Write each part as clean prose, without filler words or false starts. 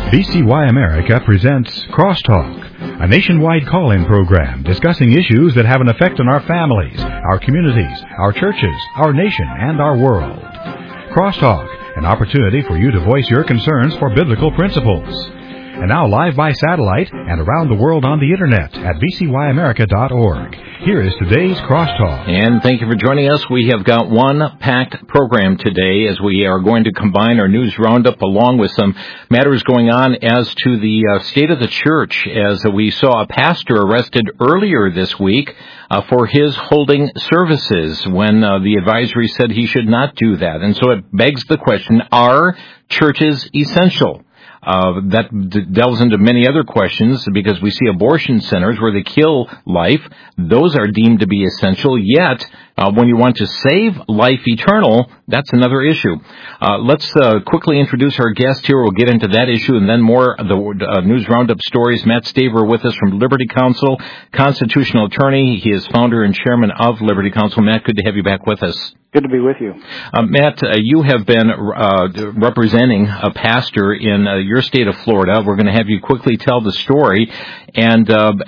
VCY America presents Crosstalk, a nationwide call-in program discussing issues that have an effect on our families, our communities, our churches, our nation, and our world. Crosstalk, an opportunity for you to voice your concerns for biblical principles. And now live by satellite and around the world on the Internet at vcyamerica.org. Here is today's Crosstalk. And thank you for joining us. We have got one packed program today as we are going to combine our news roundup along with some matters going on as to the state of the church, as we saw a pastor arrested earlier this week for his holding services when the advisory said he should not do that. And so it begs the question, are churches essential? That delves into many other questions because we see abortion centers where they kill life. Those are deemed to be essential. Yet, when you want to save life eternal, that's another issue. Let's quickly introduce our guest here. We'll get into that issue and then more of the news roundup stories. Matt Staver with us from Liberty Counsel, constitutional attorney. He is founder and chairman of Liberty Counsel. Matt, good to have you back with us. Good to be with you. Matt, you have been representing a pastor in your state of Florida. We're going to have you quickly tell the story. And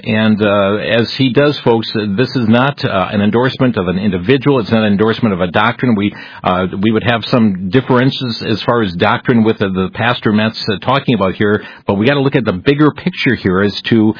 as he does, folks, this is not an endorsement of an individual. It's not an endorsement of a doctrine. We would have some differences as far as doctrine with the pastor Matt's talking about here, but we got to look at the bigger picture here as to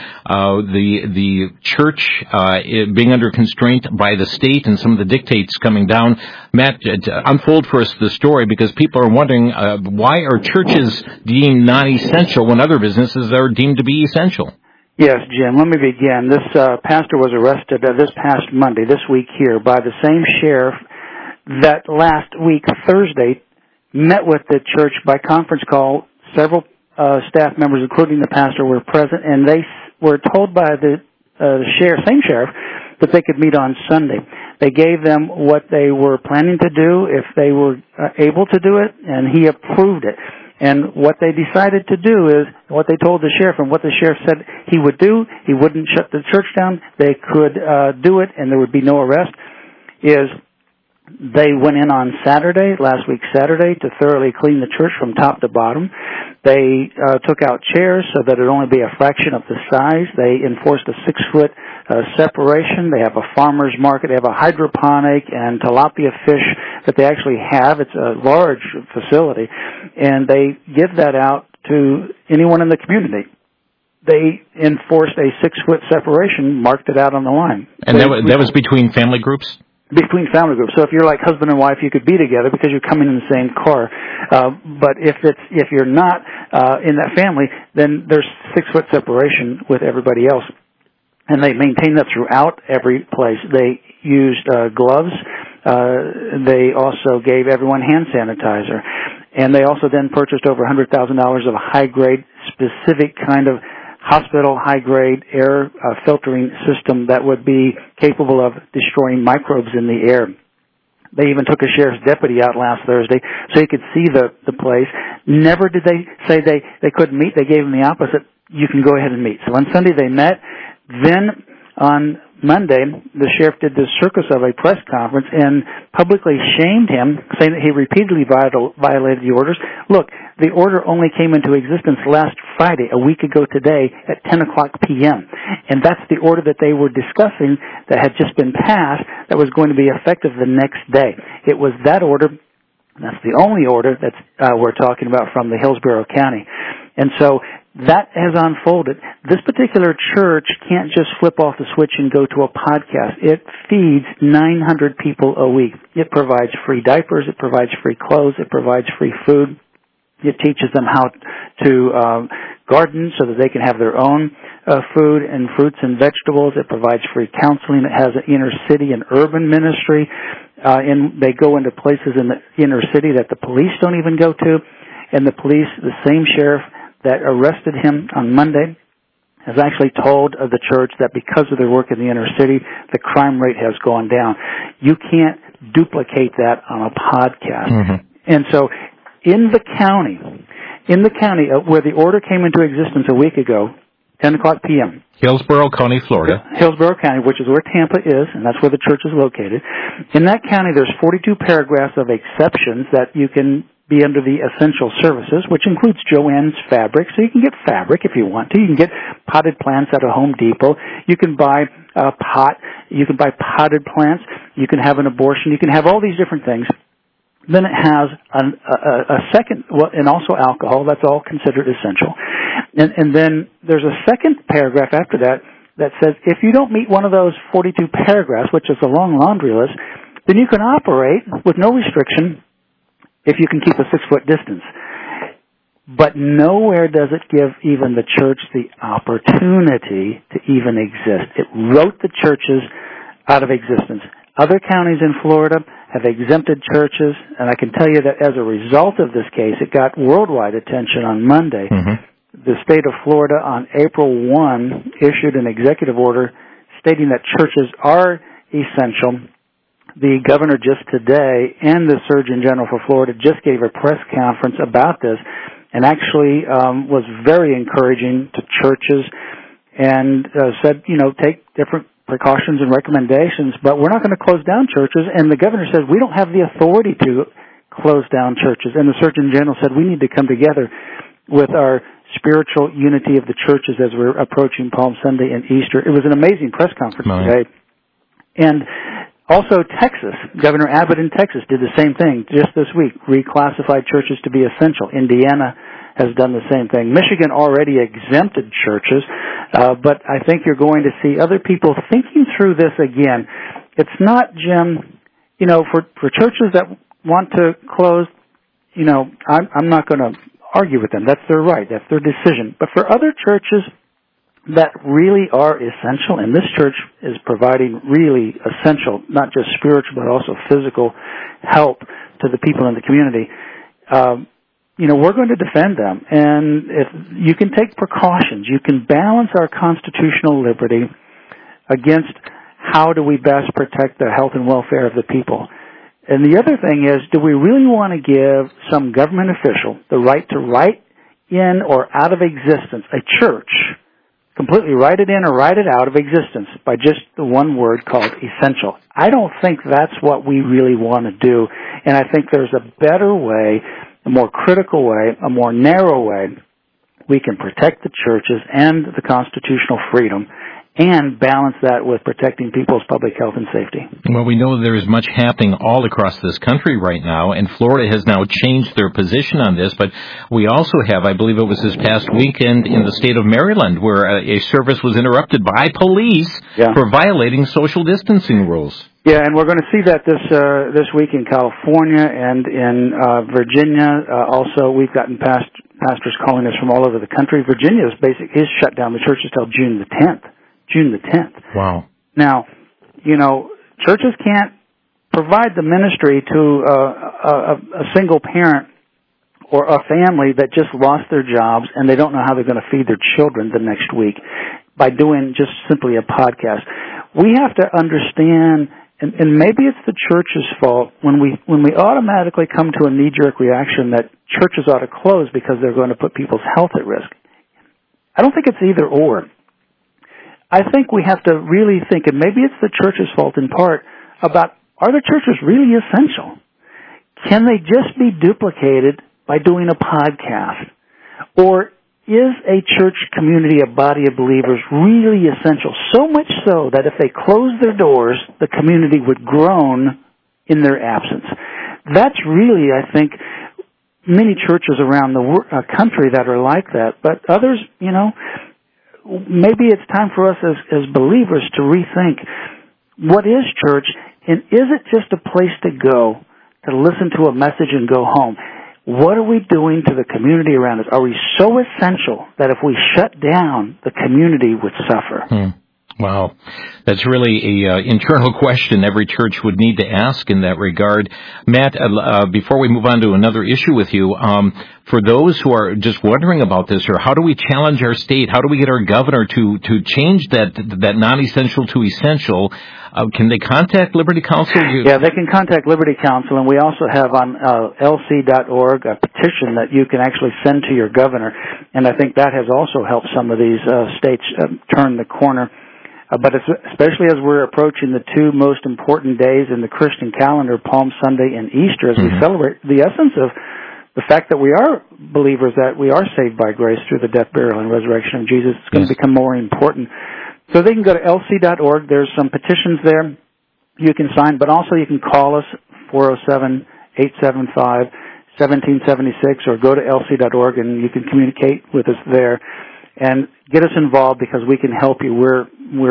the church being under constraint by the state and some of the dictates coming down. Matt, unfold for us the story because people are wondering why are churches deemed non-essential when other businesses are deemed to be essential? Yes, Jim, let me begin. This pastor was arrested this past Monday, this week here, by the same sheriff that last week, Thursday, met with the church by conference call. Several staff members, including the pastor, were present, and they were told by the same sheriff that they could meet on Sunday. They gave them what they were planning to do if they were able to do it, and he approved it. And what they decided to do is, what they told the sheriff and what the sheriff said he would do, he wouldn't shut the church down, they could do it and there would be no arrest, is they went in on Saturday, last week Saturday, to thoroughly clean the church from top to bottom. They took out chairs so that it would only be a fraction of the size. They enforced a 6-foot separation. They have a farmer's market. They have a hydroponic and tilapia fish that they actually have. It's a large facility. And they give that out to anyone in the community. They enforced a 6-foot separation, marked it out on the line. And that was between family groups? Between family groups. So if you're like husband and wife, you could be together because you're coming in the same car. But if you're not in that family, then there's 6-foot separation with everybody else. And they maintain that throughout every place. They used gloves. They also gave everyone hand sanitizer. And they also then purchased over $100,000 of a high-grade, specific kind of hospital high-grade air filtering system that would be capable of destroying microbes in the air. They even took a sheriff's deputy out last Thursday so he could see the place. Never did they say they couldn't meet. They gave him the opposite. You can go ahead and meet. So on Sunday they met. Then on Monday, the sheriff did this circus of a press conference and publicly shamed him, saying that he repeatedly violated the orders. Look, the order only came into existence last Friday, a week ago today, at 10 o'clock p.m. And that's the order that they were discussing that had just been passed that was going to be effective the next day. It was that order, that's the only order that we're talking about from the Hillsborough County. And so that has unfolded. This particular church can't just flip off the switch and go to a podcast. It feeds 900 people a week. It provides free diapers. It provides free clothes. It provides free food. It teaches them how to garden so that they can have their own food and fruits and vegetables. It provides free counseling. It has an inner city and urban ministry. And they go into places in the inner city that the police don't even go to. And the police, the same sheriff that arrested him on Monday, has actually told the church that because of their work in the inner city, the crime rate has gone down. You can't duplicate that on a podcast. Mm-hmm. And so in the county where the order came into existence a week ago, 10 o'clock p.m., Hillsborough County, Florida. Hillsborough County, which is where Tampa is, and that's where the church is located. In that county, there's 42 paragraphs of exceptions that you can be under the essential services, which includes Joann's Fabric. So you can get fabric if you want to. You can get potted plants at a Home Depot. You can buy a pot. You can buy potted plants. You can have an abortion. You can have all these different things. Then it has a second, and also alcohol. That's all considered essential. And then there's a second paragraph after that says if you don't meet one of those 42 paragraphs, which is a long laundry list, then you can operate with no restriction if you can keep a 6-foot distance. But nowhere does it give even the church the opportunity to even exist. It wrote the churches out of existence. Other counties in Florida have exempted churches, and I can tell you that as a result of this case, it got worldwide attention on Monday. Mm-hmm. The state of Florida on April 1 issued an executive order stating that churches are essential. The governor just today and the Surgeon General for Florida just gave a press conference about this and actually was very encouraging to churches and said, take different precautions and recommendations, but we're not going to close down churches. And the governor says we don't have the authority to close down churches. And the Surgeon General said we need to come together with our spiritual unity of the churches as we're approaching Palm Sunday and Easter. It was an amazing press conference today. And also Texas, Governor Abbott in Texas did the same thing just this week, reclassified churches to be essential. Indiana has done the same thing. Michigan already exempted churches, but I think you're going to see other people thinking through this again. It's not, Jim, for churches that want to close, I'm not going to argue with them. That's their right. That's their decision. But for other churches that really are essential, and this church is providing really essential, not just spiritual, but also physical help to the people in the community, we're going to defend them. And if you can take precautions, you can balance our constitutional liberty against how do we best protect the health and welfare of the people. And the other thing is, do we really want to give some government official the right to write in or out of existence a church, completely write it in or write it out of existence by just the one word called essential? I don't think that's what we really want to do. And I think there's a better way, a more critical way, a more narrow way we can protect the churches and the constitutional freedom and balance that with protecting people's public health and safety. Well, we know there is much happening all across this country right now, and Florida has now changed their position on this, but we also have, I believe it was this past weekend in the state of Maryland, where a service was interrupted by police for violating social distancing rules. Yeah, and we're going to see that this week in California and in Virginia. Also, we've gotten pastors calling us from all over the country. Virginia is shut down the churches till June the 10th. Wow. Now, churches can't provide the ministry to a single parent or a family that just lost their jobs and they don't know how they're going to feed their children the next week by doing just simply a podcast. We have to understand, and maybe it's the church's fault when we automatically come to a knee-jerk reaction that churches ought to close because they're going to put people's health at risk. I don't think it's either or. I think we have to really think, and maybe it's the church's fault in part, about are the churches really essential? Can they just be duplicated by doing a podcast? Or is a church community, a body of believers, really essential? So much so that if they closed their doors, the community would groan in their absence. That's really, I think, many churches around the country that are like that. But others, maybe it's time for us as believers to rethink what is church, and is it just a place to go to listen to a message and go home? What are we doing to the community around us? Are we so essential that if we shut down, the community would suffer? Wow. That's really a internal question every church would need to ask in that regard. Matt, before we move on to another issue with you, for those who are just wondering about this, or how do we challenge our state? How do we get our governor to change that non-essential to essential? Can they contact Liberty Counsel? Yeah, they can contact Liberty Counsel, and we also have on lc.org a petition that you can actually send to your governor, and I think that has also helped some of these states turn the corner. But especially as we're approaching the two most important days in the Christian calendar, Palm Sunday and Easter, as we celebrate the essence of the fact that we are believers, that we are saved by grace through the death, burial, and resurrection of Jesus is going to become more important. So they can go to lc.org. There's some petitions there you can sign, but also you can call us, 407-875-1776, or go to lc.org and you can communicate with us there and get us involved because we can help you. We're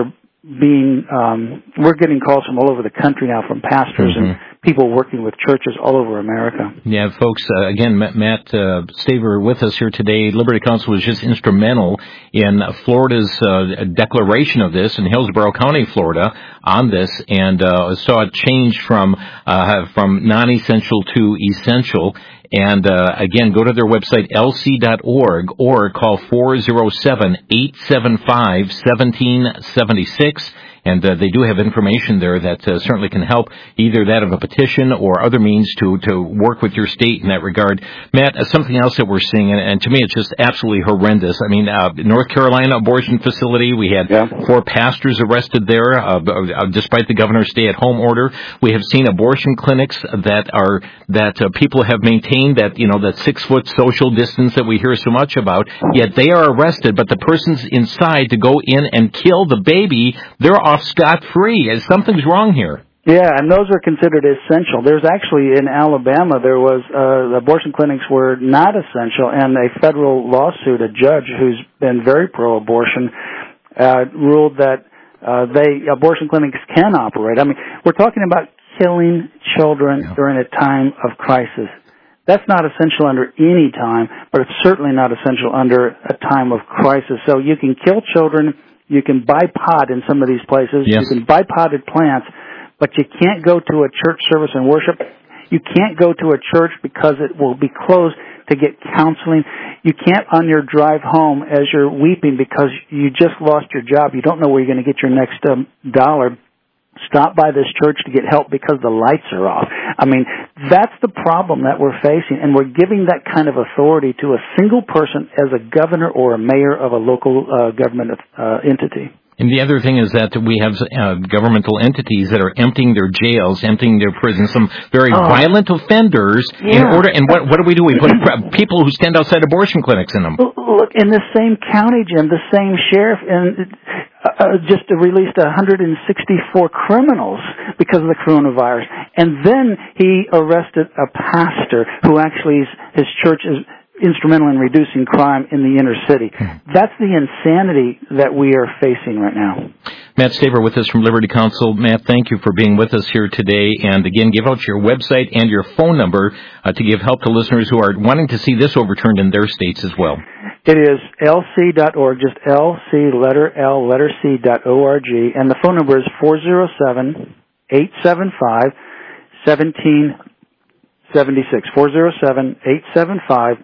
getting calls from all over the country now from pastors and people working with churches all over America. Yeah, folks, again, Matt Staver with us here today. Liberty Counsel was just instrumental in Florida's declaration of this in Hillsborough County, Florida, on this, and saw it change from non-essential to essential. And again, go to their website, lc.org, or call 407-875-1776. And they do have information there that certainly can help, either that of a petition or other means to work with your state in that regard. Matt, something else that we're seeing, and to me it's just absolutely horrendous. I mean, North Carolina abortion facility, we had 4 pastors arrested there, despite the governor's stay-at-home order. We have seen abortion clinics that people have maintained that 6-foot social distance that we hear so much about, yet they are arrested, but the person's inside to go in and kill the baby, they're off scot-free. Something's wrong here. Yeah, and those are considered essential. There's actually, in Alabama, there was, abortion clinics were not essential, and a federal lawsuit, a judge who's been very pro-abortion, ruled that abortion clinics can operate. I mean, we're talking about killing children during a time of crisis. That's not essential under any time, but it's certainly not essential under a time of crisis. So you can kill children. You can buy pot in some of these places. Yes. You can buy potted plants, but you can't go to a church service and worship. You can't go to a church because it will be closed to get counseling. You can't on your drive home as you're weeping because you just lost your job. You don't know where you're going to get your next dollar. Stop by this church to get help because the lights are off. I mean, that's the problem that we're facing, and we're giving that kind of authority to a single person as a governor or a mayor of a local government entity. And the other thing is that we have governmental entities that are emptying their jails, emptying their prisons, some very violent offenders. In order, and what do? We put people who stand outside abortion clinics in them. Look, in the same county, Jim, the same sheriff just released 164 criminals because of the coronavirus, and then he arrested a pastor who actually his church is instrumental in reducing crime in the inner city. That's the insanity that we are facing right now. Matt Staver with us from Liberty Counsel. Matt, thank you for being with us here today. And again, give out your website and your phone number to give help to listeners who are wanting to see this overturned in their states as well. It is lc.org, just LC, letter L, letter C.org. And the phone number is 407-875-1776. 407-875-1776.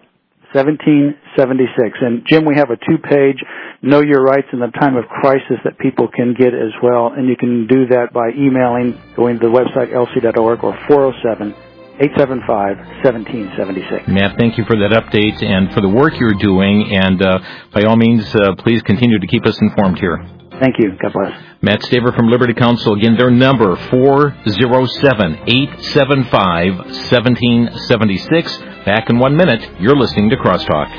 And Jim, we have a 2-page Know Your Rights in the Time of Crisis that people can get as well, and you can do that by emailing, going to the website lc.org, or 407-875-1776. Matt, thank you for that update and for the work you're doing, and by all means, please continue to keep us informed here. Thank you. God bless. Matt Staver from Liberty Counsel. Again, their number, 407-875-1776. Back in 1 minute. You're listening to Crosstalk.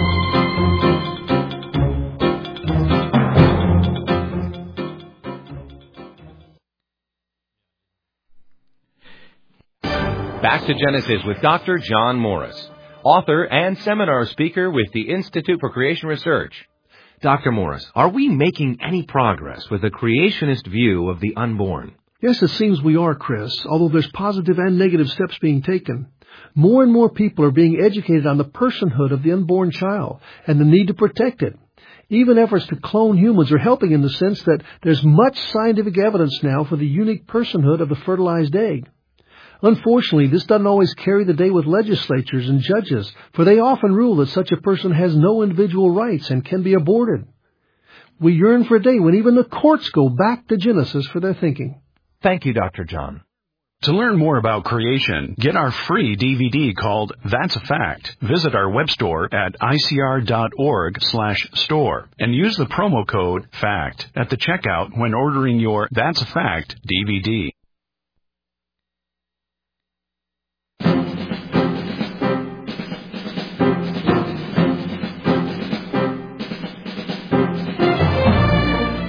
Back to Genesis with Dr. John Morris, author and seminar speaker with the Institute for Creation Research. Dr. Morris, are we making any progress with a creationist view of the unborn? Yes, it seems we are, Chris, although there's positive and negative steps being taken. More and more people are being educated on the personhood of the unborn child and the need to protect it. Even efforts to clone humans are helping in the sense that there's much scientific evidence now for the unique personhood of the fertilized egg. Unfortunately, this doesn't always carry the day with legislatures and judges, for they often rule that such a person has no individual rights and can be aborted. We yearn for a day when even the courts go back to Genesis for their thinking. Thank you, Dr. John. To learn more about creation, get our free DVD called That's a Fact. Visit our web store at icr.org/store and use the promo code FACT at the checkout when ordering your That's a Fact DVD.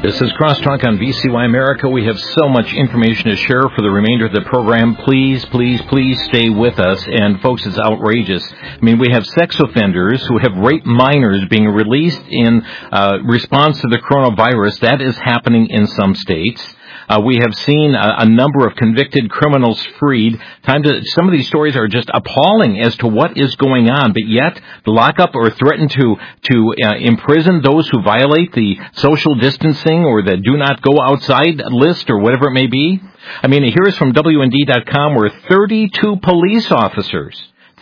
This is Crosstalk on VCY America. We have so much information to share for the remainder of the program. Please, please, please stay with us. And folks, it's outrageous. I mean, we have sex offenders who have raped minors being released in response to the coronavirus. That is happening in some states. We have seen a number of convicted criminals freed. Some of these stories are just appalling as to what is going on, but yet lock up or threaten to imprison those who violate the social distancing or the do not go outside list or whatever it may be. I mean, here's from WND.com where 32 police officers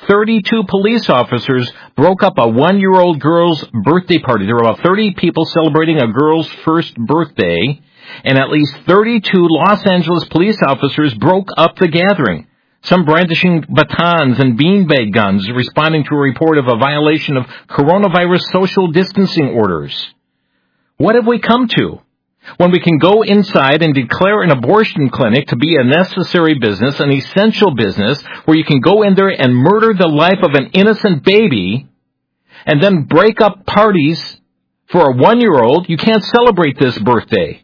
broke up a 1-year-old girl's birthday party. There were about 30 people celebrating a girl's first birthday. And at least 32 Los Angeles police officers broke up the gathering, some brandishing batons and beanbag guns, responding to a report of a violation of coronavirus social distancing orders. What have we come to? When we can go inside and declare an abortion clinic to be a necessary business, an essential business, where you can go in there and murder the life of an innocent baby, and then break up parties for a 1-year-old, you can't celebrate this birthday.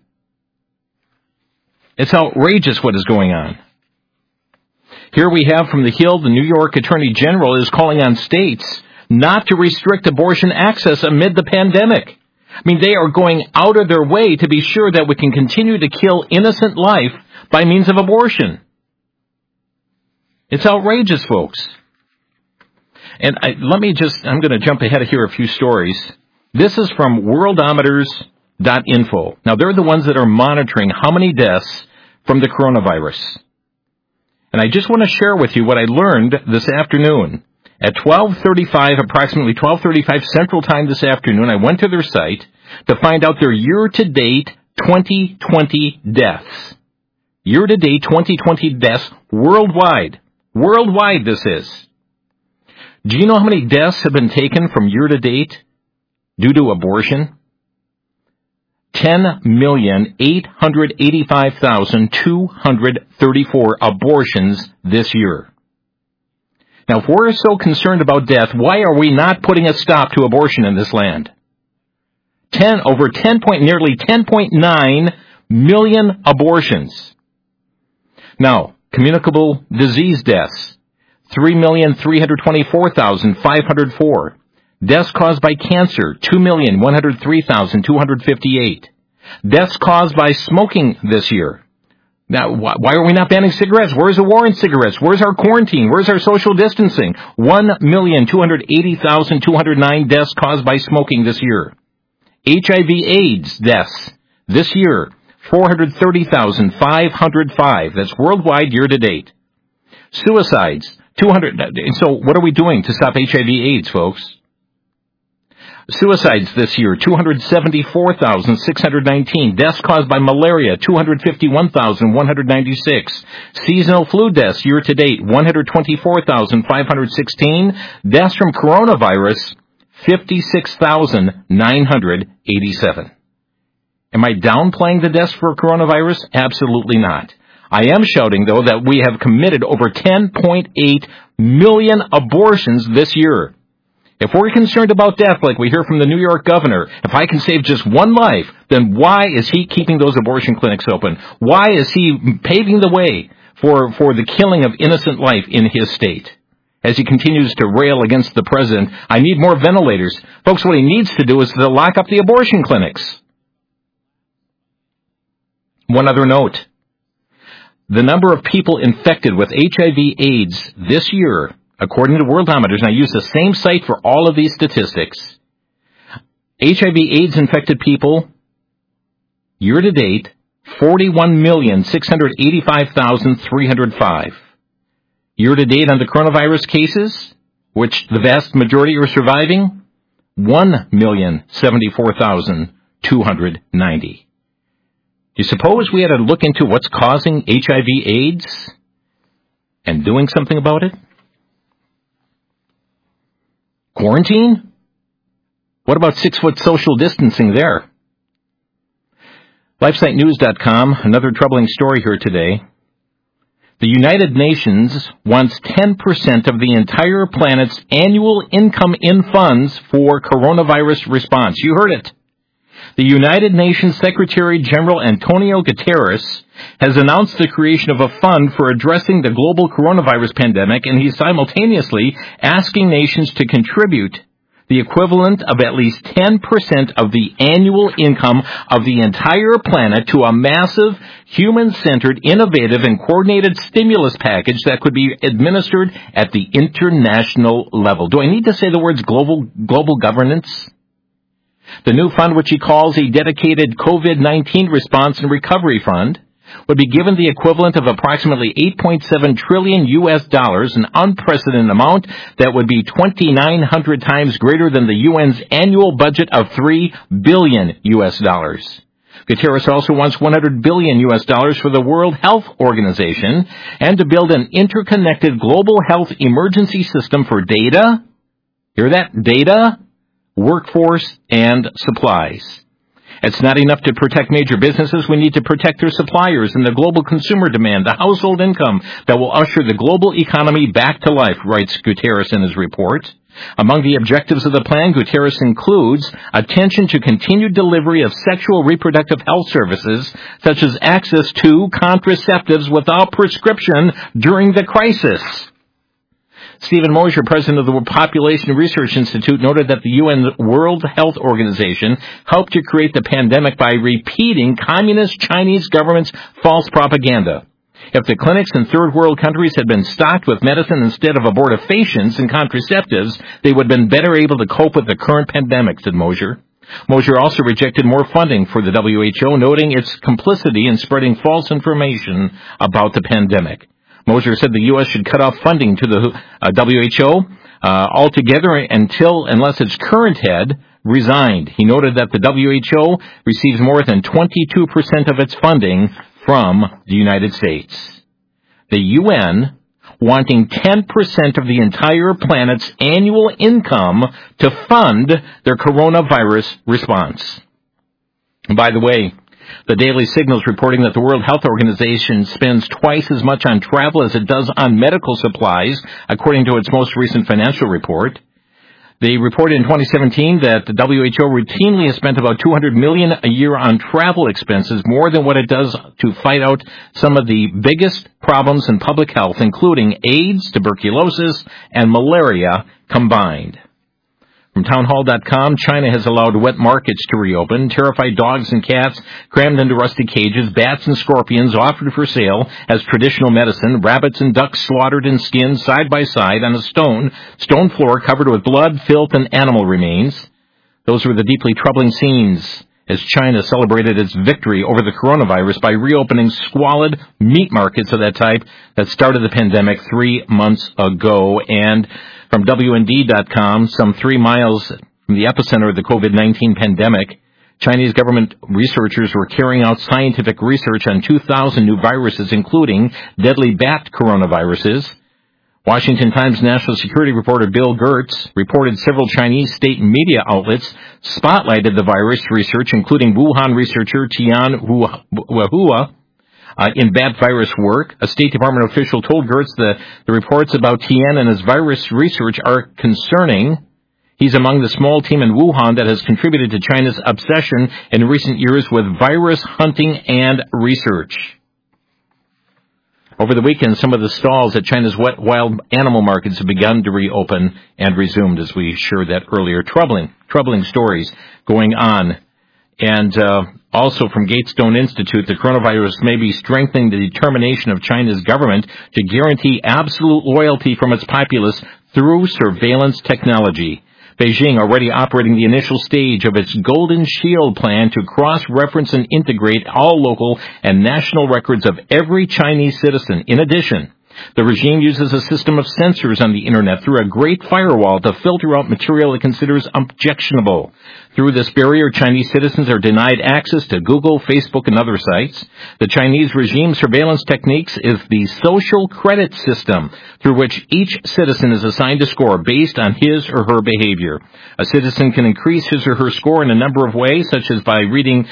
It's outrageous what is going on. Here we have from the Hill, the New York Attorney General is calling on states not to restrict abortion access amid the pandemic. I mean, they are going out of their way to be sure that we can continue to kill innocent life by means of abortion. It's outrageous, folks. And I'm going to jump ahead of here a few stories. This is from Worldometers.info. Now, they're the ones that are monitoring how many deaths from the coronavirus. And I just want to share with you what I learned this afternoon. At approximately 12:35 Central Time this afternoon, I went to their site to find out their year-to-date 2020 deaths. Year-to-date 2020 deaths worldwide. Worldwide, this is. Do you know how many deaths have been taken from year-to-date due to abortion? 10,885,234 abortions this year. Now, if we're so concerned about death, why are we not putting a stop to abortion in this land? Nearly 10.9 million abortions. Now, communicable disease deaths, 3,324,504. Deaths caused by cancer, 2,103,258. Deaths caused by smoking this year. Now, why are we not banning cigarettes? Where's the war on cigarettes? Where's our quarantine? Where's our social distancing? 1,280,209 deaths caused by smoking this year. HIV/AIDS deaths this year, 430,505. That's worldwide year to date. Suicides, 200. And so what are we doing to stop HIV/AIDS, folks? Suicides this year, 274,619. Deaths caused by malaria, 251,196. Seasonal flu deaths year to date, 124,516. Deaths from coronavirus, 56,987. Am I downplaying the deaths for coronavirus? Absolutely not. I am shouting, though, that we have committed over 10.8 million abortions this year. If we're concerned about death, like we hear from the New York governor, if I can save just one life, then why is he keeping those abortion clinics open? Why is he paving the way for the killing of innocent life in his state? As he continues to rail against the president, I need more ventilators. Folks, what he needs to do is to lock up the abortion clinics. One other note. The number of people infected with HIV/AIDS this year, according to Worldometers, and I use the same site for all of these statistics, HIV/AIDS infected people, year to date, 41,685,305. Year to date on the coronavirus cases, which the vast majority are surviving, 1,074,290. Do you suppose we had to look into what's causing HIV/AIDS and doing something about it? Quarantine? What about 6-foot social distancing there? LifeSiteNews.com, another troubling story here today. The United Nations wants 10% of the entire planet's annual income in funds for coronavirus response. You heard it. The United Nations Secretary General Antonio Guterres has announced the creation of a fund for addressing the global coronavirus pandemic, and he's simultaneously asking nations to contribute the equivalent of at least 10% of the annual income of the entire planet to a massive, human-centered, innovative, and coordinated stimulus package that could be administered at the international level. Do I need to say the words global governance? The new fund, which he calls a dedicated COVID-19 response and recovery fund, would be given the equivalent of approximately $8.7 trillion U.S., an unprecedented amount that would be 2,900 times greater than the UN's annual budget of $3 billion U.S. Guterres also wants $100 billion U.S. for the World Health Organization and to build an interconnected global health emergency system for data, hear that, data, workforce, and supplies. It's not enough to protect major businesses. We need to protect their suppliers and the global consumer demand, the household income that will usher the global economy back to life, writes Guterres in his report. Among the objectives of the plan, Guterres includes attention to continued delivery of sexual reproductive health services, such as access to contraceptives without prescription during the crisis. Stephen Mosher, president of the Population Research Institute, noted that the UN World Health Organization helped to create the pandemic by repeating communist Chinese government's false propaganda. If the clinics in third world countries had been stocked with medicine instead of abortifacients and contraceptives, they would have been better able to cope with the current pandemic, said Mosher. Mosher also rejected more funding for the WHO, noting its complicity in spreading false information about the pandemic. Mosher said the U.S. should cut off funding to the WHO altogether unless its current head resigned. He noted that the WHO receives more than 22% of its funding from the United States. The UN wanting 10% of the entire planet's annual income to fund their coronavirus response. And by the way, the Daily Signal is reporting that the World Health Organization spends twice as much on travel as it does on medical supplies, according to its most recent financial report. They reported in 2017 that the WHO routinely has spent about $200 million a year on travel expenses, more than what it does to fight out some of the biggest problems in public health, including AIDS, tuberculosis, and malaria combined. From townhall.com, China has allowed wet markets to reopen. Terrified dogs and cats crammed into rusty cages, bats and scorpions offered for sale as traditional medicine, rabbits and ducks slaughtered and skinned side by side on a stone floor covered with blood, filth, and animal remains. Those were the deeply troubling scenes as China celebrated its victory over the coronavirus by reopening squalid meat markets of that type that started the pandemic 3 months ago. And from WND.com, some 3 miles from the epicenter of the COVID-19 pandemic, Chinese government researchers were carrying out scientific research on 2,000 new viruses, including deadly bat coronaviruses. Washington Times national security reporter Bill Gertz reported several Chinese state media outlets spotlighted the virus research, including Wuhan researcher Tian Huahua, in bat virus work. A State Department official told Gertz the reports about Tian and his virus research are concerning. He's among the small team in Wuhan that has contributed to China's obsession in recent years with virus hunting and research. Over the weekend, some of the stalls at China's wet wild animal markets have begun to reopen and resumed, as we shared that earlier. Troubling stories going on. And also from Gatestone Institute, the coronavirus may be strengthening the determination of China's government to guarantee absolute loyalty from its populace through surveillance technology. Beijing already operating the initial stage of its Golden Shield plan to cross-reference and integrate all local and national records of every Chinese citizen. In addition, the regime uses a system of sensors on the Internet through a great firewall to filter out material it considers objectionable. Through this barrier, Chinese citizens are denied access to Google, Facebook, and other sites. The Chinese regime surveillance techniques is the social credit system through which each citizen is assigned a score based on his or her behavior. A citizen can increase his or her score in a number of ways, such as by reading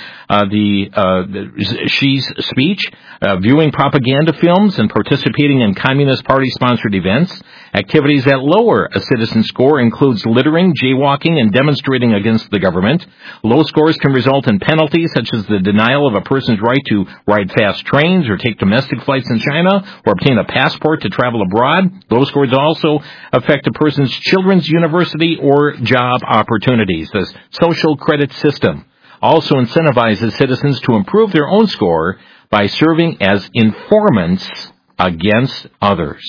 Xi's speech, viewing propaganda films, and participating in Communist Party-sponsored events. Activities that lower a citizen's score includes littering, jaywalking, and demonstrating against the government. Low scores can result in penalties such as the denial of a person's right to ride fast trains or take domestic flights in China or obtain a passport to travel abroad. Low scores also affect a person's children's university or job opportunities. The social credit system also incentivizes citizens to improve their own score by serving as informants against others.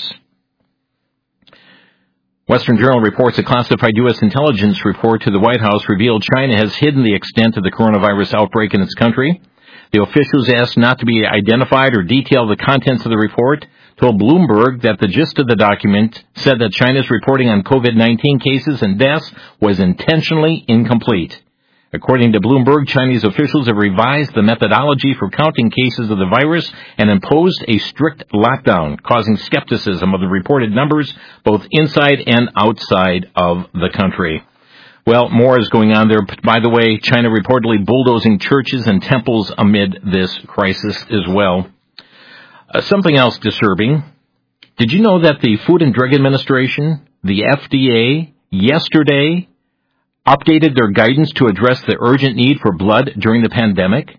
Western Journal reports a classified U.S. intelligence report to the White House revealed China has hidden the extent of the coronavirus outbreak in its country. The officials asked not to be identified or detail the contents of the report told Bloomberg that the gist of the document said that China's reporting on COVID-19 cases and deaths was intentionally incomplete. According to Bloomberg, Chinese officials have revised the methodology for counting cases of the virus and imposed a strict lockdown, causing skepticism of the reported numbers both inside and outside of the country. Well, more is going on there. By the way, China reportedly bulldozing churches and temples amid this crisis as well. Something else disturbing. Did you know that the Food and Drug Administration, the FDA, yesterday updated their guidance to address the urgent need for blood during the pandemic?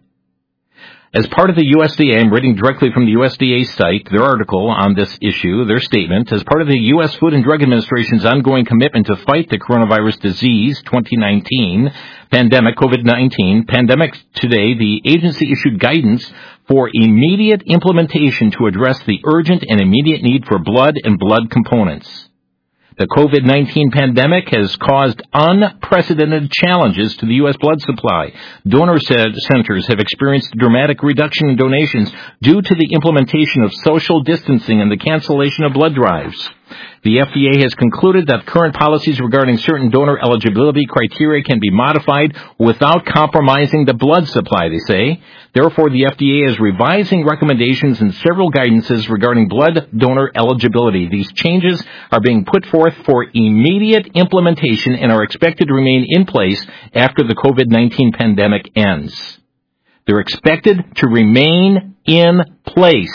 As part of the USDA, I'm reading directly from the USDA site, their article on this issue, their statement, as part of the U.S. Food and Drug Administration's ongoing commitment to fight the coronavirus disease 2019 pandemic, COVID-19 pandemic today, the agency issued guidance for immediate implementation to address the urgent and immediate need for blood and blood components. The COVID-19 pandemic has caused unprecedented challenges to the U.S. blood supply. Donor centers have experienced a dramatic reduction in donations due to the implementation of social distancing and the cancellation of blood drives. The FDA has concluded that current policies regarding certain donor eligibility criteria can be modified without compromising the blood supply, they say. Therefore, the FDA is revising recommendations and several guidances regarding blood donor eligibility. These changes are being put forth for immediate implementation and are expected to remain in place after the COVID-19 pandemic ends. They're expected to remain in place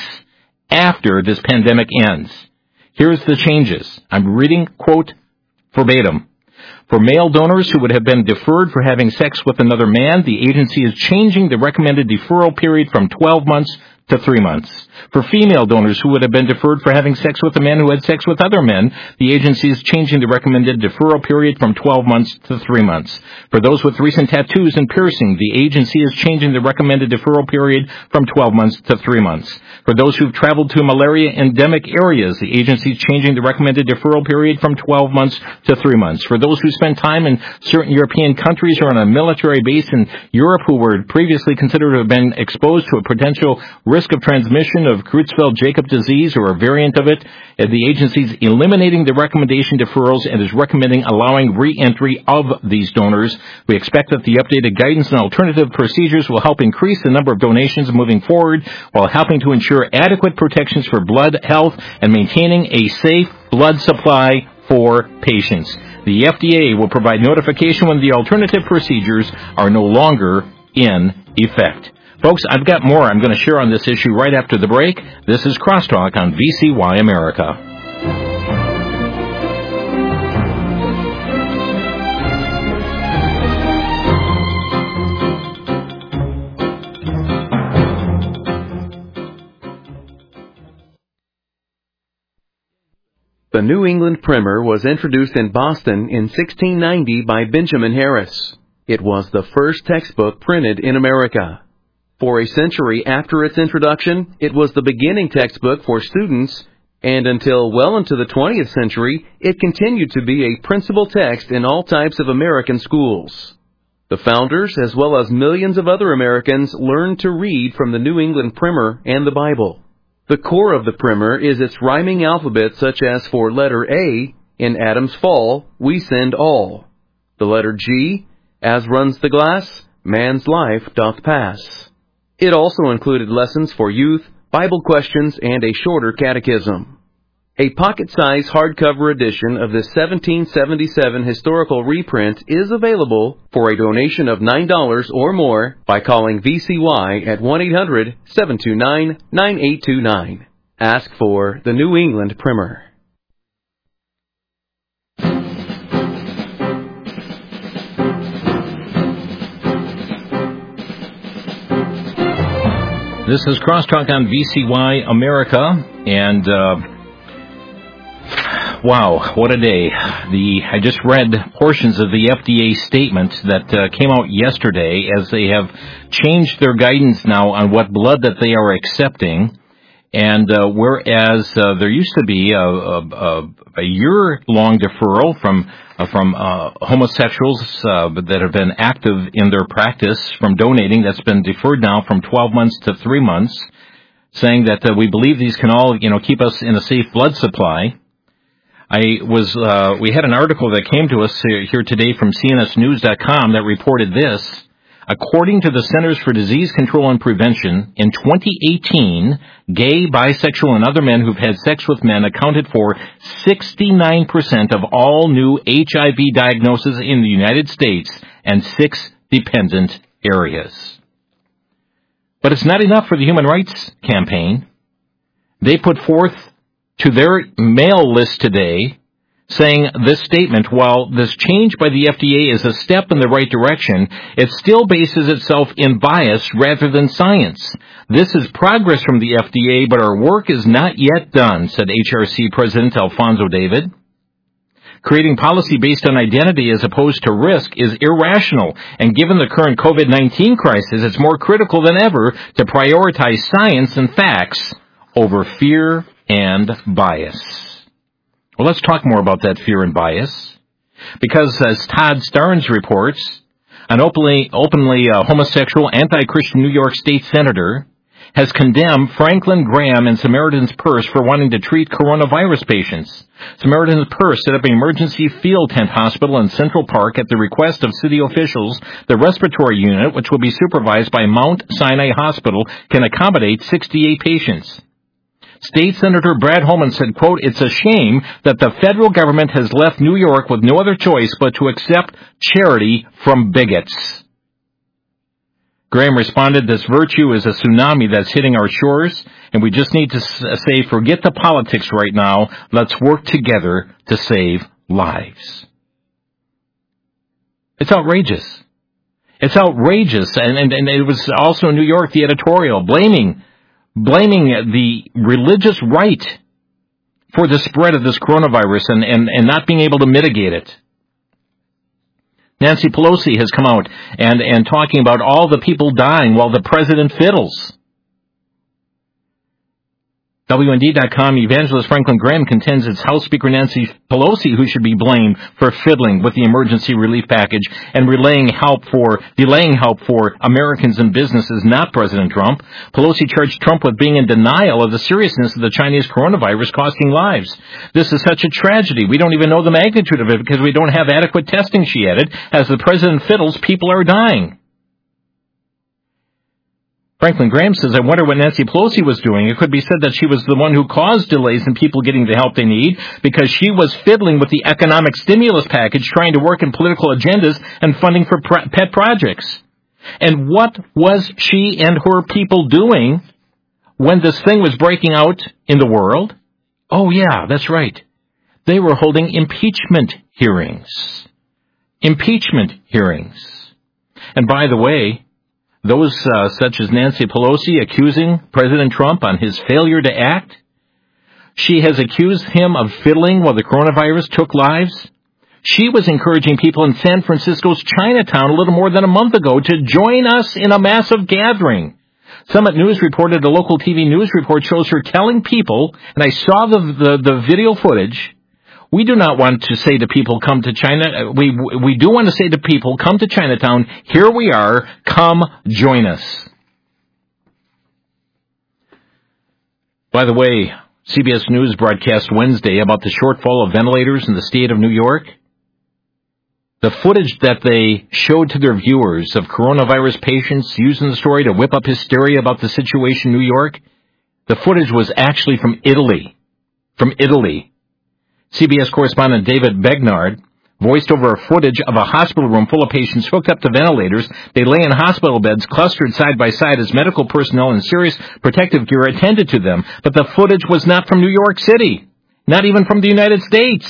after this pandemic ends. Here's the changes. I'm reading, quote, verbatim. For male donors who would have been deferred for having sex with another man, the agency is changing the recommended deferral period from 12 months to 3 months. For female donors who would have been deferred for having sex with a man who had sex with other men, the agency is changing the recommended deferral period from 12 months to 3 months. For those with recent tattoos and piercing, the agency is changing the recommended deferral period from 12 months to 3 months. For those who've traveled to malaria endemic areas, the agency is changing the recommended deferral period from 12 months to 3 months. For those who spent time in certain European countries or on a military base in Europe who were previously considered to have been exposed to a potential risk of transmission of Creutzfeldt-Jakob disease or a variant of it, the agency is eliminating the recommendation deferrals and is recommending allowing re-entry of these donors. We expect that the updated guidance and alternative procedures will help increase the number of donations moving forward while helping to ensure adequate protections for blood health and maintaining a safe blood supply for patients. The FDA will provide notification when the alternative procedures are no longer in effect. Folks, I've got more I'm going to share on this issue right after the break. This is Crosstalk on VCY America. The New England Primer was introduced in Boston in 1690 by Benjamin Harris. It was the first textbook printed in America. For a century after its introduction, it was the beginning textbook for students, and until well into the 20th century, it continued to be a principal text in all types of American schools. The founders, as well as millions of other Americans, learned to read from the New England Primer and the Bible. The core of the Primer is its rhyming alphabet, such as for letter A, in Adam's fall, we sinned all. The letter G, as runs the glass, man's life doth pass. It also included lessons for youth, Bible questions, and a shorter catechism. A pocket-sized hardcover edition of this 1777 historical reprint is available for a donation of $9 or more by calling VCY at 1-800-729-9829. Ask for the New England Primer. This is Crosstalk on VCY America, and wow, what a day. I just read portions of the FDA statement that came out yesterday, as they have changed their guidance now on what blood that they are accepting. And whereas there used to be a year-long deferral from homosexuals that have been active in their practice from donating, that's been deferred now from 12 months to 3 months, saying that we believe these can all, keep us in a safe blood supply. We had an article that came to us here today from CNSnews.com that reported this. According to the Centers for Disease Control and Prevention, in 2018, gay, bisexual, and other men who've had sex with men accounted for 69% of all new HIV diagnoses in the United States and 6 dependent areas. But it's not enough for the Human Rights Campaign. They put forth to their mail list today saying this statement, while this change by the FDA is a step in the right direction, it still bases itself in bias rather than science. This is progress from the FDA, but our work is not yet done, said HRC President Alfonso David. Creating policy based on identity as opposed to risk is irrational, and given the current COVID-19 crisis, it's more critical than ever to prioritize science and facts over fear and bias. Well, let's talk more about that fear and bias, because as Todd Starnes reports, an openly homosexual, anti-Christian New York State senator has condemned Franklin Graham and Samaritan's Purse for wanting to treat coronavirus patients. Samaritan's Purse set up an emergency field tent hospital in Central Park at the request of city officials. The respiratory unit, which will be supervised by Mount Sinai Hospital, can accommodate 68 patients. State Senator Brad Holman said, quote, "It's a shame that the federal government has left New York with no other choice but to accept charity from bigots." Graham responded, "This virtue is a tsunami that's hitting our shores, and we just need to say, forget the politics right now. Let's work together to save lives." It's outrageous. It's outrageous. And it was also in New York, the editorial, blaming the religious right for the spread of this coronavirus and not being able to mitigate it. Nancy Pelosi has come out and talking about all the people dying while the president fiddles. WND.com evangelist Franklin Graham contends it's House Speaker Nancy Pelosi who should be blamed for fiddling with the emergency relief package and delaying help for Americans and businesses, not President Trump. Pelosi charged Trump with being in denial of the seriousness of the Chinese coronavirus costing lives. "This is such a tragedy. We don't even know the magnitude of it because we don't have adequate testing," she added. "As the president fiddles, people are dying." Franklin Graham says, "I wonder what Nancy Pelosi was doing. It could be said that she was the one who caused delays in people getting the help they need because she was fiddling with the economic stimulus package, trying to work in political agendas and funding for pet projects." And what was she and her people doing when this thing was breaking out in the world? Oh, yeah, that's right. They were holding impeachment hearings. Impeachment hearings. And by the way, those such as Nancy Pelosi accusing President Trump on his failure to act. She has accused him of fiddling while the coronavirus took lives. She was encouraging people in San Francisco's Chinatown a little more than a month ago to join us in a massive gathering. Summit News reported a local TV news report shows her telling people, and I saw the video footage, we do not want to say to people, come to China. We do want to say to people, come to Chinatown. Here we are. Come join us. By the way, CBS News broadcast Wednesday about the shortfall of ventilators in the state of New York. The footage that they showed to their viewers of coronavirus patients using the story to whip up hysteria about the situation in New York, the footage was actually from Italy. From Italy. CBS correspondent David Begnard voiced over footage of a hospital room full of patients hooked up to ventilators. They lay in hospital beds clustered side by side as medical personnel in serious protective gear attended to them. But the footage was not from New York City, not even from the United States.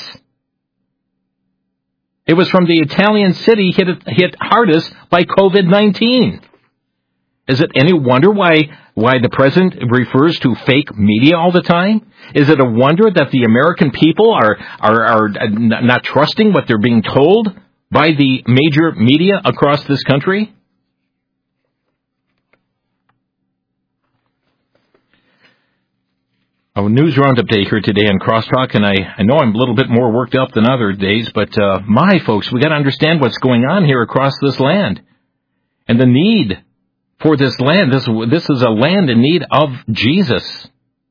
It was from the Italian city hit hardest by COVID-19. Is it any wonder why the president refers to fake media all the time? Is it a wonder that the American people are not trusting what they're being told by the major media across this country? A news roundup day here today on Crosstalk, and I know I'm a little bit more worked up than other days, but my folks, we got to understand what's going on here across this land, and the need for this land. This is a land in need of Jesus.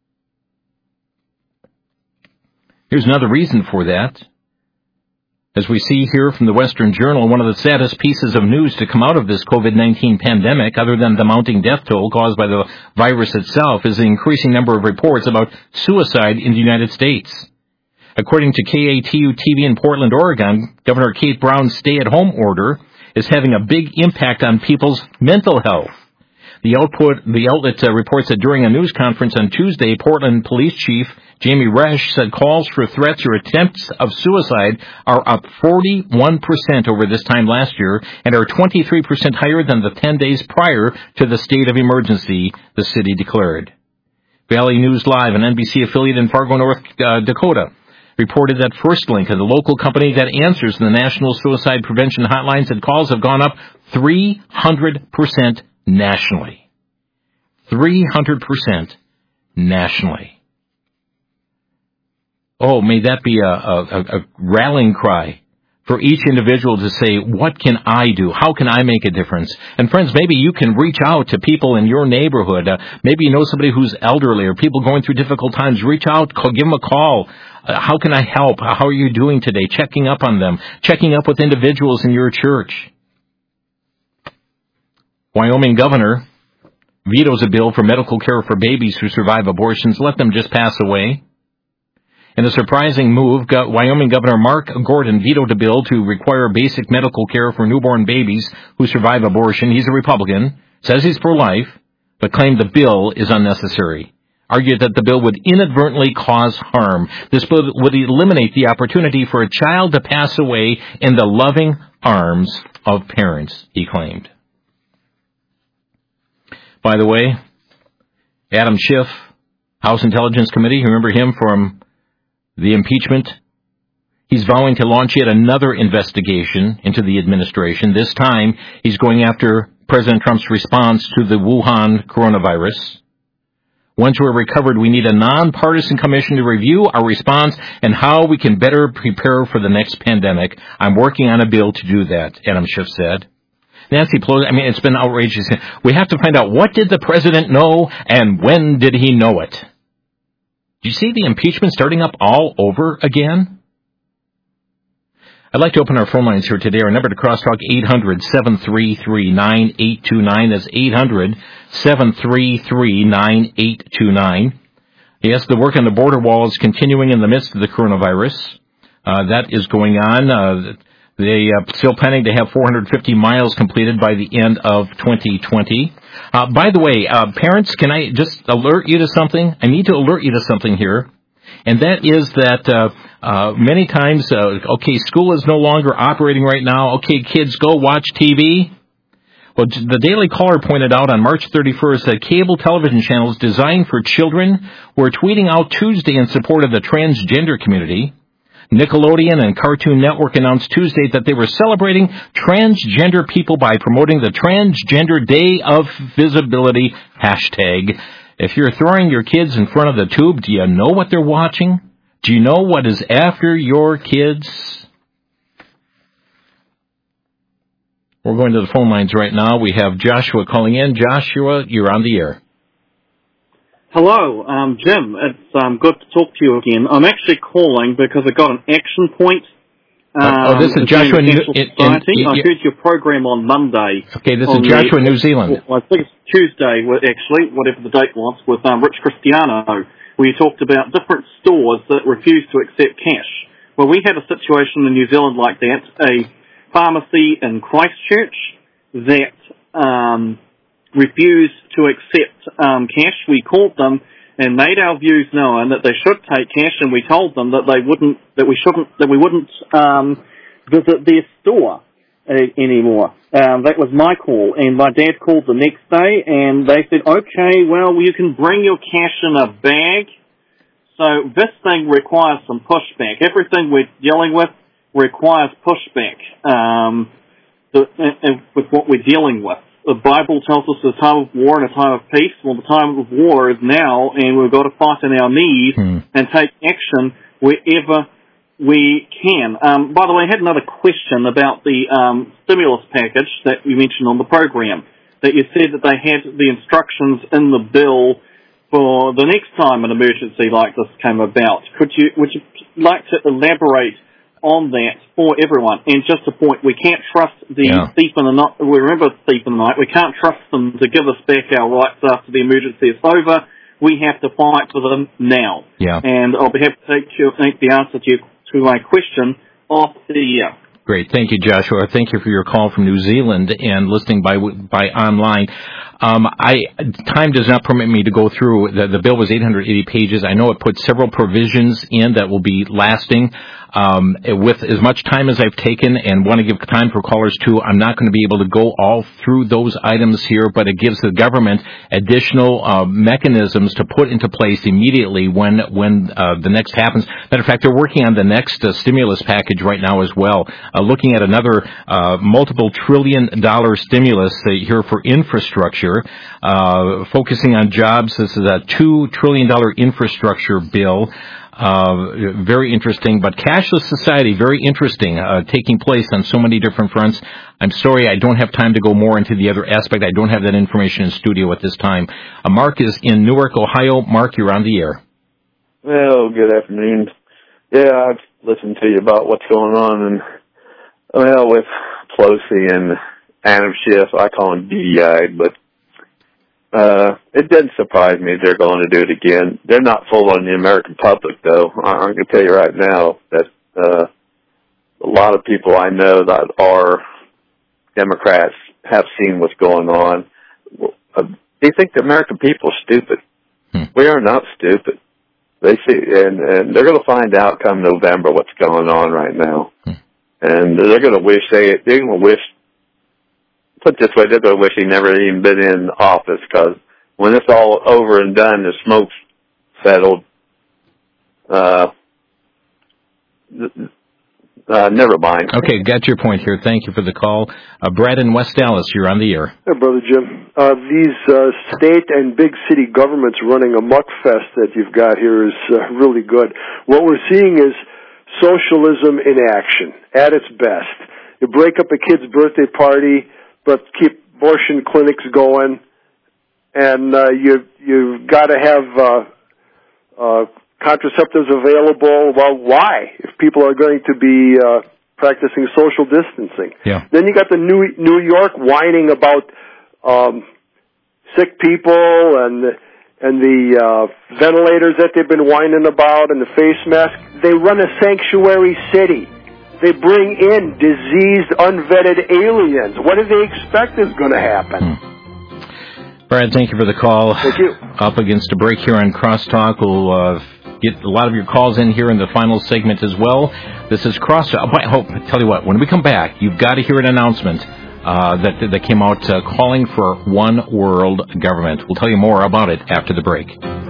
Here's another reason for that. As we see here from the Western Journal, one of the saddest pieces of news to come out of this COVID-19 pandemic, other than the mounting death toll caused by the virus itself, is the increasing number of reports about suicide in the United States. According to KATU-TV in Portland, Oregon, Governor Kate Brown's stay-at-home order is having a big impact on people's mental health. The outlet reports that during a news conference on Tuesday, Portland Police Chief Jamie Resch said calls for threats or attempts of suicide are up 41% over this time last year and are 23% higher than the 10 days prior to the state of emergency, the city declared. Valley News Live, an NBC affiliate in Fargo, North Dakota, reported that FirstLink, the local company that answers the National Suicide Prevention Hotline, said calls have gone up 300% nationally. 300% nationally. Oh, may that be a rallying cry for each individual to say, what can I do? How can I make a difference? And friends, maybe you can reach out to people in your neighborhood. Maybe you know somebody who's elderly or people going through difficult times. Reach out, give them a call. How can I help? How are you doing today? Checking up on them. Checking up with individuals in your church. Wyoming governor vetoes a bill for medical care for babies who survive abortions. Let them just pass away. In a surprising move, Wyoming Governor Mark Gordon vetoed a bill to require basic medical care for newborn babies who survive abortion. He's a Republican, says he's pro-life, but claimed the bill is unnecessary. Argued that the bill would inadvertently cause harm. This bill would eliminate the opportunity for a child to pass away in the loving arms of parents, he claimed. By the way, Adam Schiff, House Intelligence Committee, remember him from the impeachment? He's vowing to launch yet another investigation into the administration. This time, he's going after President Trump's response to the Wuhan coronavirus. Once we're recovered, we need a nonpartisan commission to review our response and how we can better prepare for the next pandemic. I'm working on a bill to do that, Adam Schiff said. Nancy Pelosi, it's been outrageous. We have to find out, what did the president know and when did he know it? Do you see the impeachment starting up all over again? I'd like to open our phone lines here today. Our number to Crosstalk, 800-733-9829. That's 800-733-9829. Yes, the work on the border wall is continuing in the midst of the coronavirus. That is going on. They still planning to have 450 miles completed by the end of 2020. By the way, parents, can I just alert you to something? I need to alert you to something here. And that is that many times, school is no longer operating right now. Okay, kids, go watch TV. Well, the Daily Caller pointed out on March 31st that cable television channels designed for children were tweeting out Tuesday in support of the transgender community. Nickelodeon and Cartoon Network announced Tuesday that they were celebrating transgender people by promoting the Transgender Day of Visibility hashtag. If you're throwing your kids in front of the tube, do you know what they're watching? Do you know what is after your kids? We're going to the phone lines right now. We have Joshua calling in. Joshua, you're on the air. Hello, Jim. It's good to talk to you again. I'm actually calling because I got an action point. This is Joshua. I heard your program on Monday. Okay, this is Joshua, New Zealand. I think it's Tuesday, actually, whatever the date was, with Rich Cristiano, where you talked about different stores that refuse to accept cash. Well, we had a situation in New Zealand like that, a pharmacy in Christchurch that refused to accept cash. We called them and made our views known that they should take cash, and we told them that we wouldn't visit their store. anymore. That was my call, and my dad called the next day, and they said, okay, well, you can bring your cash in a bag. So this thing requires some pushback. Everything we're dealing with requires pushback with what we're dealing with. The Bible tells us a time of war and a time of peace. Well, the time of war is now, and we've got to fight on our knees and take action wherever we can. By the way, I had another question about the stimulus package that you mentioned on the program, that you said that they had the instructions in the bill for the next time an emergency like this came about. Would you like to elaborate on that for everyone? And just a point, we can't trust the thief in the night. We remember the thief in the night. We can't trust them to give us back our rights after the emergency is over. We have to fight for them now. Yeah. And I'll be happy to take the answer to my question off the air. Great. Thank you, Joshua. Thank you for your call from New Zealand and listening by online. Time does not permit me to go through. The bill was 880 pages. I know it put several provisions in that will be lasting. With as much time as I've taken and want to give time for callers too, I'm not going to be able to go all through those items here, but it gives the government additional mechanisms to put into place immediately when the next happens. Matter of fact, they're working on the next stimulus package right now as well, looking at another multiple $trillion stimulus here for infrastructure, focusing on jobs. This is a $2 trillion infrastructure bill. Very interesting, but cashless society, very interesting, taking place on so many different fronts. I'm sorry, I don't have time to go more into the other aspect. I don't have that information in studio at this time. Mark is in Newark, Ohio. Mark, you're on the air. Well, good afternoon. Yeah, I've listened to you about what's going on, and well, with Pelosi and Adam Schiff, I call him DEI, but it doesn't surprise me they're going to do it again. They're not fooling the American public, though. I'm going to tell you right now that a lot of people I know that are Democrats have seen what's going on. They think the American people are stupid. We are not stupid. They see, and they're going to find out come November what's going on right now. And they're going to wish put it this way, they're going to wish he never even been in office, because when it's all over and done, the smoke's settled. Never mind. Okay, got your point here. Thank you for the call. Brad in West Dallas, you're on the air. Hey, Brother Jim. These state and big city governments running a muck fest that you've got here is really good. What we're seeing is socialism in action at its best. You break up a kid's birthday party, but keep abortion clinics going, and you've got to have contraceptives available. Well, why? If people are going to be practicing social distancing. Yeah. Then you got the New York whining about sick people and the ventilators that they've been whining about and the face mask. They run a sanctuary city. They bring in diseased, unvetted aliens. What do they expect is going to happen? Brad, thank you for the call. Thank you. Up against a break here on Crosstalk. We'll get a lot of your calls in here in the final segment as well. This is Crosstalk. Tell you what, when we come back, you've got to hear an announcement that came out calling for one world government. We'll tell you more about it after the break.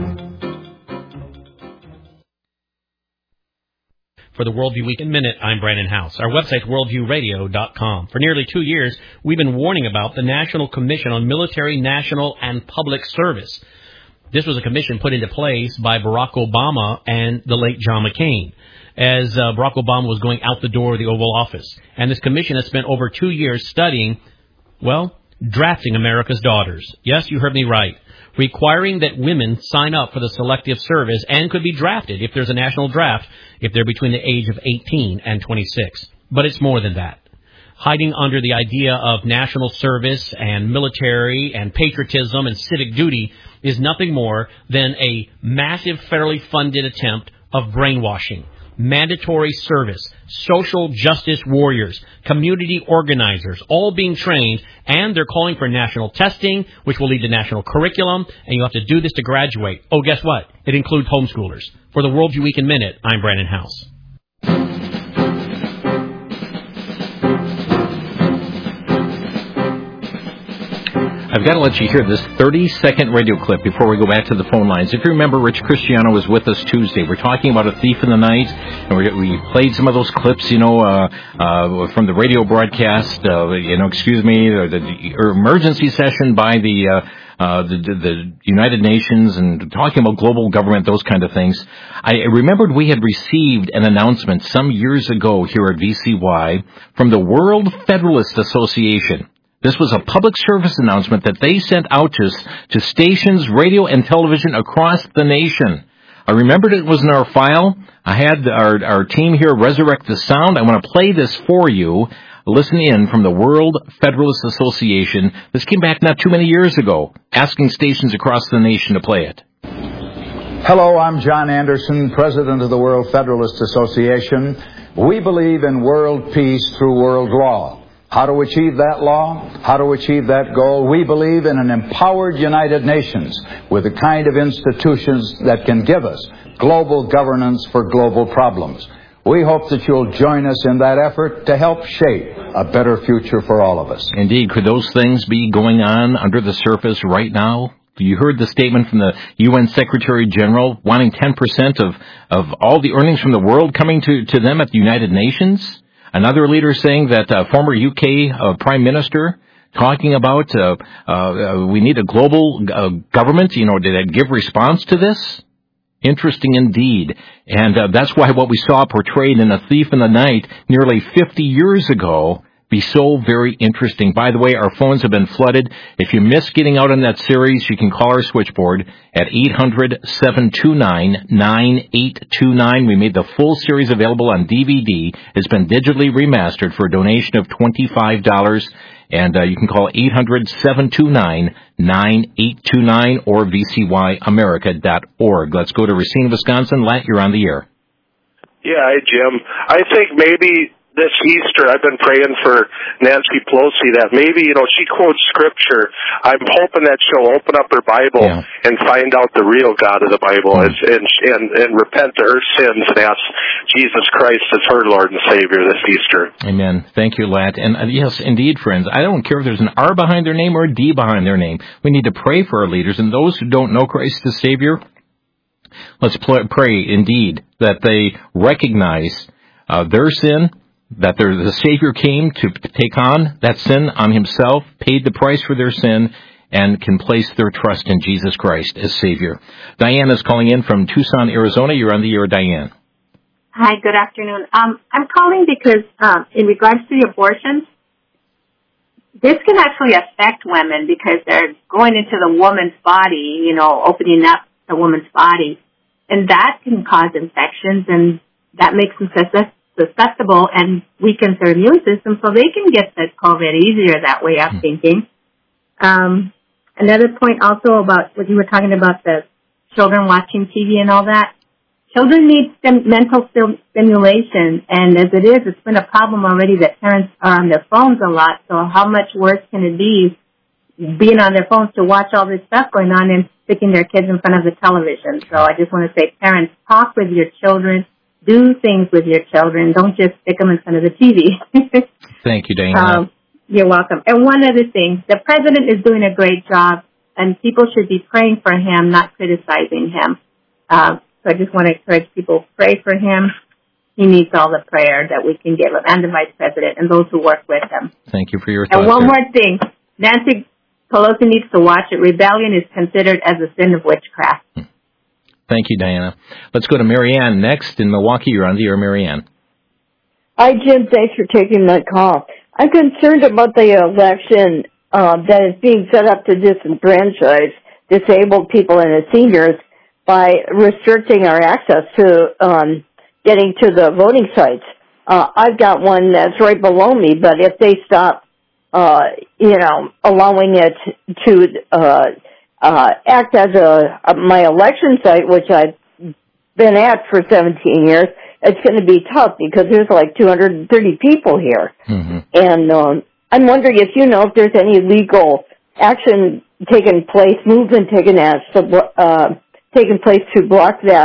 For the Worldview Week in Minute, I'm Brandon House. Our website's worldviewradio.com. For nearly 2 years, we've been warning about the National Commission on Military, National, and Public Service. This was a commission put into place by Barack Obama and the late John McCain as Barack Obama was going out the door of the Oval Office. And this commission has spent over 2 years studying, drafting America's daughters. Yes, you heard me right. Requiring that women sign up for the selective service and could be drafted if there's a national draft if they're between the age of 18 and 26. But it's more than that. Hiding under the idea of national service and military and patriotism and civic duty is nothing more than a massive federally funded attempt of brainwashing. Mandatory service, social justice warriors, community organizers, all being trained, and they're calling for national testing, which will lead to national curriculum, and you have to do this to graduate. Oh, guess what? It includes homeschoolers. For the Worldview Week in Minute, I'm Brandon House. I've got to let you hear this 30-second radio clip before we go back to the phone lines. If you remember, Rich Cristiano was with us Tuesday. We're talking about a thief in the night, and we played some of those clips, from the radio broadcast, or the emergency session by the United Nations, and talking about global government, those kind of things. I remembered we had received an announcement some years ago here at VCY from the World Federalist Association. This was a public service announcement that they sent out to stations, radio and television across the nation. I remembered it was in our file. I had our team here resurrect the sound. I want to play this for you. Listen in from the World Federalist Association. This came back not too many years ago, asking stations across the nation to play it. Hello, I'm John Anderson, President of the World Federalist Association. We believe in world peace through world law. How to achieve that law? How to achieve that goal? We believe in an empowered United Nations with the kind of institutions that can give us global governance for global problems. We hope that you'll join us in that effort to help shape a better future for all of us. Indeed. Could those things be going on under the surface right now? You heard the statement from the UN Secretary General wanting 10% of all the earnings from the world coming to them at the United Nations. Another leader saying that former UK Prime Minister talking about we need a global government, to give response to this. Interesting indeed. And that's why what we saw portrayed in A Thief in the Night nearly 50 years ago be so very interesting. By the way, our phones have been flooded. If you miss getting out on that series, you can call our switchboard at 800-729-9829. We made the full series available on DVD. It's been digitally remastered for a donation of $25. And you can call 800-729-9829 or vcyamerica.org. Let's go to Racine, Wisconsin. Lat, you're on the air. Yeah, hi, Jim. I think maybe this Easter, I've been praying for Nancy Pelosi that maybe, she quotes Scripture. I'm hoping that she'll open up her Bible and find out the real God of the Bible and repent of her sins and ask Jesus Christ as her Lord and Savior this Easter. Amen. Thank you, Lat. And yes, indeed, friends, I don't care if there's an R behind their name or a D behind their name. We need to pray for our leaders and those who don't know Christ as Savior. Let's pray, indeed, that they recognize their sin, that the Savior came to take on that sin on himself, paid the price for their sin, and can place their trust in Jesus Christ as Savior. Diane is calling in from Tucson, Arizona. You're on the air, Diane. Hi, good afternoon. I'm calling because in regards to the abortions, this can actually affect women because they're going into the woman's body, opening up the woman's body, and that can cause infections, and that makes them susceptible and weakens their immune system, so they can get the COVID easier that way, I'm thinking. Another point also about what you were talking about, the children watching TV and all that. Children need mental stimulation, and as it is, it's been a problem already that parents are on their phones a lot, so how much worse can it be being on their phones to watch all this stuff going on and sticking their kids in front of the television? So I just want to say, parents, talk with your children. Do things with your children. Don't just stick them in front of the TV. Thank you, Diana. You're welcome. And one other thing, the president is doing a great job, and people should be praying for him, not criticizing him. So I just want to encourage people, pray for him. He needs all the prayer that we can give him, and the vice president, and those who work with him. Thank you for your thoughts. And one more thing, Nancy Pelosi needs to watch it. Rebellion is considered as a sin of witchcraft. Thank you, Diana. Let's go to Marianne next in Milwaukee. You're on the air, Marianne. Hi, Jim. Thanks for taking my call. I'm concerned about the election that is being set up to disenfranchise disabled people and the seniors by restricting our access to getting to the voting sites. I've got one that's right below me, but if they stop, allowing it to act as my election site, which I've been at for 17 years, it's going to be tough because there's like 230 people here. Mm-hmm. And I'm wondering if if there's any legal movement taken place to block that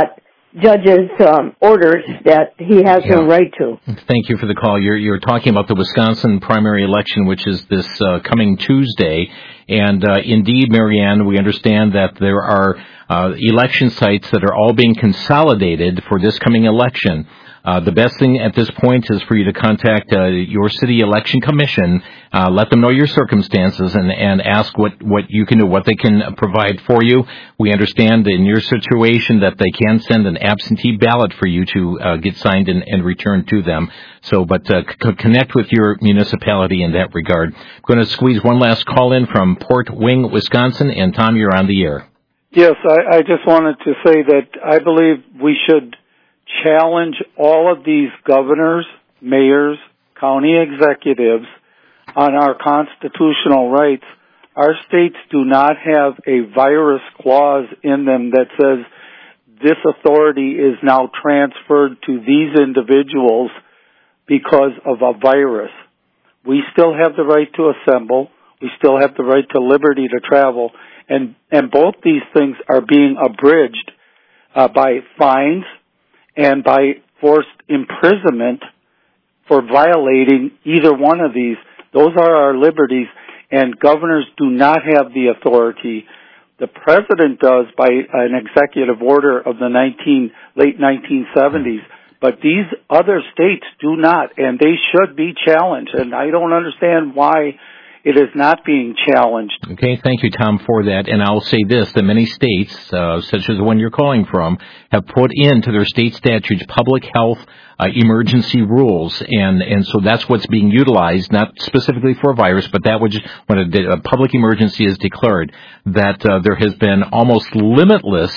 judge's orders that he has no right to. Thank you for the call. You're talking about the Wisconsin primary election, which is this coming Tuesday. And indeed, Marianne, we understand that there are election sites that are all being consolidated for this coming election. The best thing at this point is for you to contact your city election commission, let them know your circumstances, and ask what you can do, what they can provide for you. We understand in your situation that they can send an absentee ballot for you to get signed and returned to them. So, but connect with your municipality in that regard. I'm going to squeeze one last call in from Port Wing, Wisconsin, and Tom, you're on the air. Yes, I just wanted to say that I believe we should challenge all of these governors, mayors, county executives on our constitutional rights. Our states do not have a virus clause in them that says this authority is now transferred to these individuals because of a virus. We still have the right to assemble. We still have the right to liberty to travel. And both these things are being abridged by fines and by forced imprisonment for violating either one of these. Those are our liberties, and governors do not have the authority. The president does by an executive order of the late 1970s, but these other states do not, and they should be challenged, and I don't understand why it is not being challenged. Okay, thank you, Tom, for that. And I'll say this, that many states, such as the one you're calling from, have put into their state statutes public health emergency rules, and so that's what's being utilized, not specifically for a virus, but that would just, when a public emergency is declared, that there has been almost limitless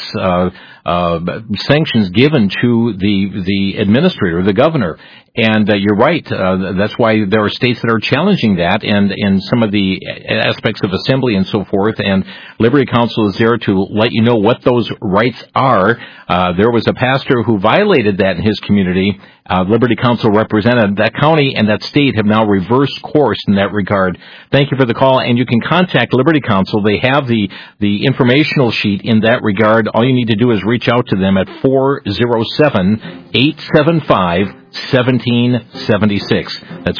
sanctions given to the administrator, the governor. And you're right. That's why there are states that are challenging that, and in some of the aspects of assembly and so forth. And Liberty Counsel is there to let you know what those rights are. There was a pastor who violated that in his community. Liberty Counsel represented that county and that state have now reversed course in that regard. Thank you for the call, and you can contact Liberty Counsel. They have the informational sheet in that regard. All you need to do is reach out to them at 407-875-1776. That's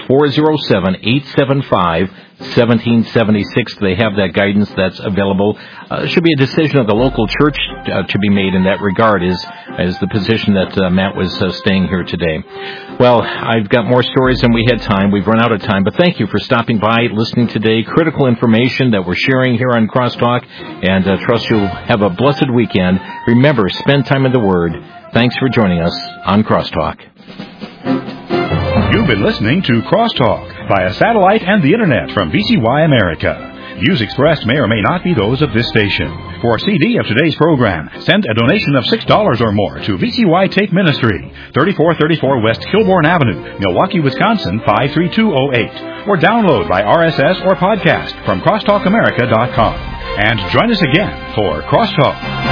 407-875-1776. They have that guidance that's available. Should be a decision of the local church to be made in that regard, is the position that Matt was staying here today. Well, I've got more stories than we had time. We've run out of time, but thank you for stopping by, listening today. Critical information that we're sharing here on Crosstalk, and trust you'll have a blessed weekend. Remember, spend time in the Word. Thanks for joining us on Crosstalk. You've been listening to Crosstalk via satellite and the Internet from VCY America. Views expressed may or may not be those of this station. For a CD of today's program, send a donation of $6 or more to VCY Take Ministry, 3434 West Kilbourne Avenue, Milwaukee, Wisconsin, 53208. Or download by RSS or podcast from crosstalkamerica.com. And join us again for Crosstalk.